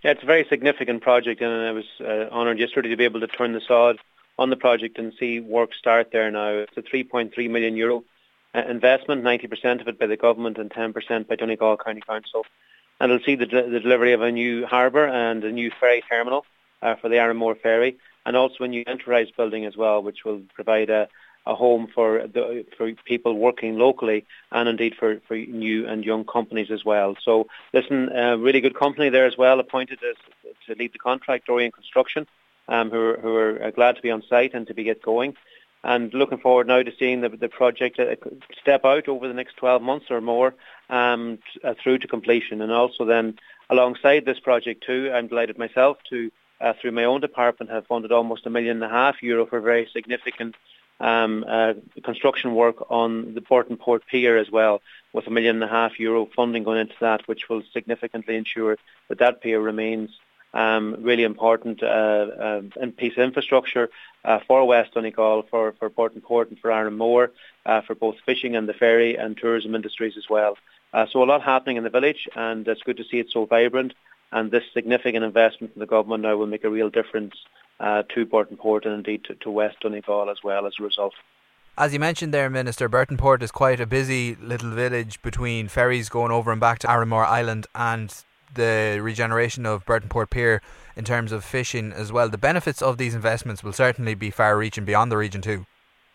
Yeah, it's a very significant project, and I was honoured yesterday to be able to turn the sod on the project and see work start there now. It's a €3.3 million investment, 90% of it by the government and 10% by Donegal County Council. And it'll see the delivery of a new harbour and a new ferry terminal for the Arranmore ferry, and also a new enterprise building as well, which will provide a home for people working locally and indeed for new and young companies as well. So listen, a really good company there as well, appointed to lead the contract, Dorian Construction, who are glad to be on site and to get going. And looking forward now to seeing the project step out over the next 12 months or more through to completion. And also then alongside this project too, I'm delighted myself to, through my own department, have funded almost €1.5 million for very significant construction work on the Burton Port Pier as well, with €1.5 million funding going into that, which will significantly ensure that pier remains really important piece of infrastructure for West Donegal, for Burton Port and for Arranmore, for both fishing and the ferry and tourism industries as well. So a lot happening in the village, and it's good to see it so vibrant. And this significant investment from the government now will make a real difference to Burton Port and indeed to West Donegal as well as a result. As you mentioned there, Minister, Burton Port is quite a busy little village between ferries going over and back to Arranmore Island and the regeneration of Burton Port Pier in terms of fishing as well. The benefits of these investments will certainly be far-reaching beyond the region too.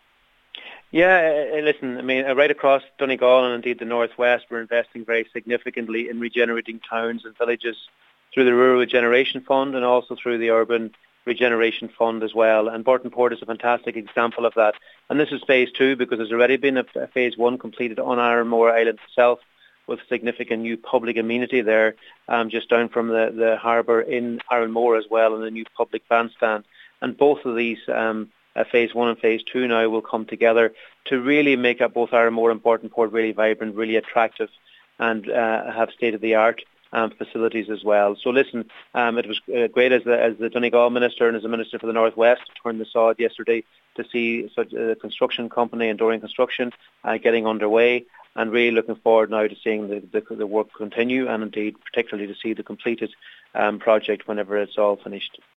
Yeah, listen, I mean, right across Donegal and indeed the northwest, we're investing very significantly in regenerating towns and villages through the Rural Regeneration Fund and also through the Urban Regeneration Fund as well. And Burton Port is a fantastic example of that. And this is phase 2 because there's already been a phase 1 completed on Arranmore Island itself, with significant new public amenity there, just down from the harbour in Arranmore as well, and a new public bandstand. And both of these, phase 1 and phase 2 now, will come together to really make up both Arranmore and Burton Port really vibrant, really attractive, and have state-of-the-art facilities as well. So listen, it was great as the Donegal Minister and as the Minister for the Northwest to turn the sod yesterday to see such a construction company and Dorian Construction getting underway, and really looking forward now to seeing the work continue, and indeed particularly to see the completed project whenever it's all finished.